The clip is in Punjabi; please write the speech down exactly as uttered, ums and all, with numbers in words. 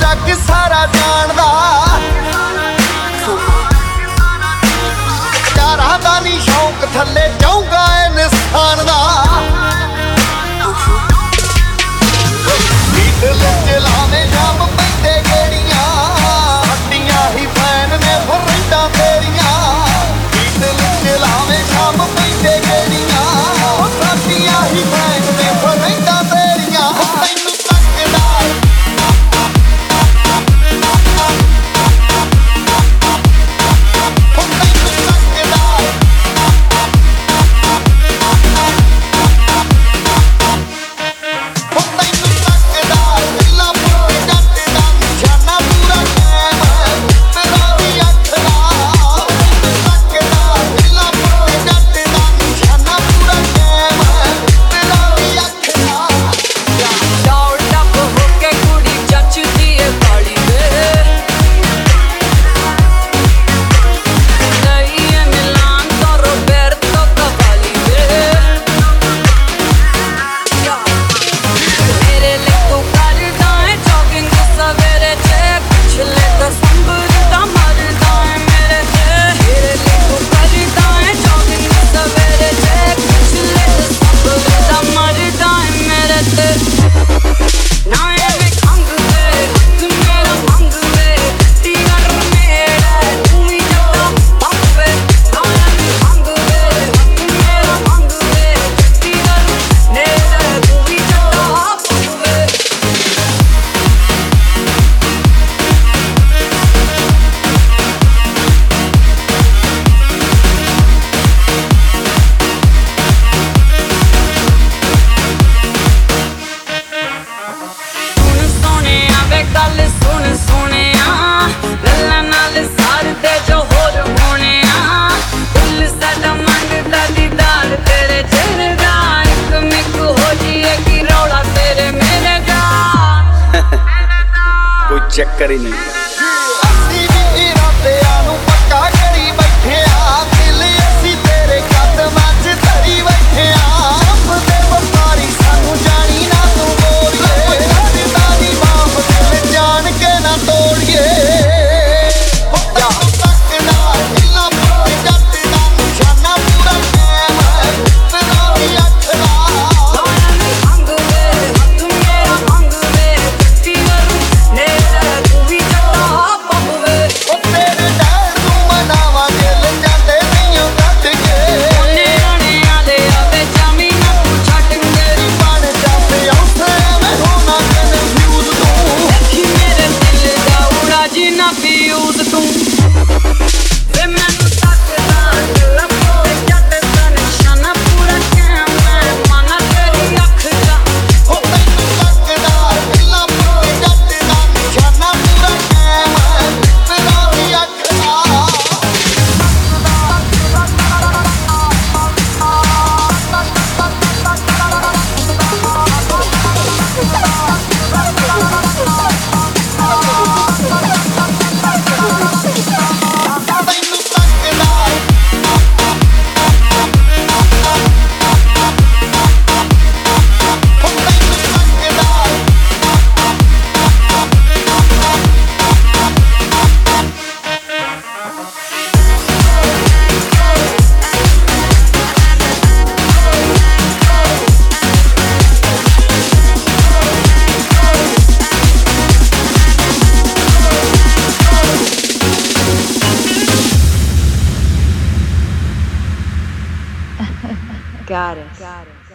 ਜੱਗ ਸਾਰਾ ਜਾਣਦਾ ਯਾਰਾਂ ਦਾ ਨੀ ਸ਼ੌਂਕ ਥੱਲੇ ਜਾਊਗਾ ਇਨਸਾਨ ਦਾ ਲੀਡ ਲਾਵੇਂ ਜਾਮ ਪੈਂਦੇ ਗੇੜੀਆਂ ਹੱਡੀਆਂ ਹੀ ਫੈਨ ਨੇ ਫਰੈਂਡਾਂ ਤੇਰੀਆਂ ਲੀਡ ਲਾਵੇਂ ਜਾਮ ਪੈਂਦੇ ਗੇੜੀਆਂ ਹੱਡੀਆਂ ਹੀ ਫੈਨ ਨੇ ਫਰੈਂਡਾਂ ਤੇਰੀਆਂ ਤੈਨੂੰ ਤੱਕਦਾ ਚੱਕਰ ਹੀ ਨਹੀਂ ਅਸੀਂ ਵੀ ਇਰਾਦਿਆਂ ਨੂੰ ਪੱਕਾ ਕਰੀ ਬੈਠੇ ਆ ਦਿਲ ਅਸੀਂ ਤੇਰੇ ਕਦਮਾਂ 'ਚ ਧਰੀ ਬੈਠੇ ਆ ਰੱਬ ਦੇ ਵਪਾਰੀ ਸਾਨੂੰ ਜਾਣੀ ਨਾ ਤੂੰ ਬੋਲੀਏ ਰੱਬਦਾ ਦੀ ਮਾਫ ਦਿਲ ਜਾਣ ਕੇ ਨਾ ਤੋੜੀਏ ਤੈਨੂੰ ਤੱਕਦਾ ਹਿੱਲਾ ਪੂਰੀ ਜੱਟ ਦਾ ਨਿਸ਼ਾਨਾ ਪੂਰਾ ਕਾਇਮ ਹੈ ਤੇਰਾ ਵੀ ਅੱਖ ਦਾ Got it. Got it.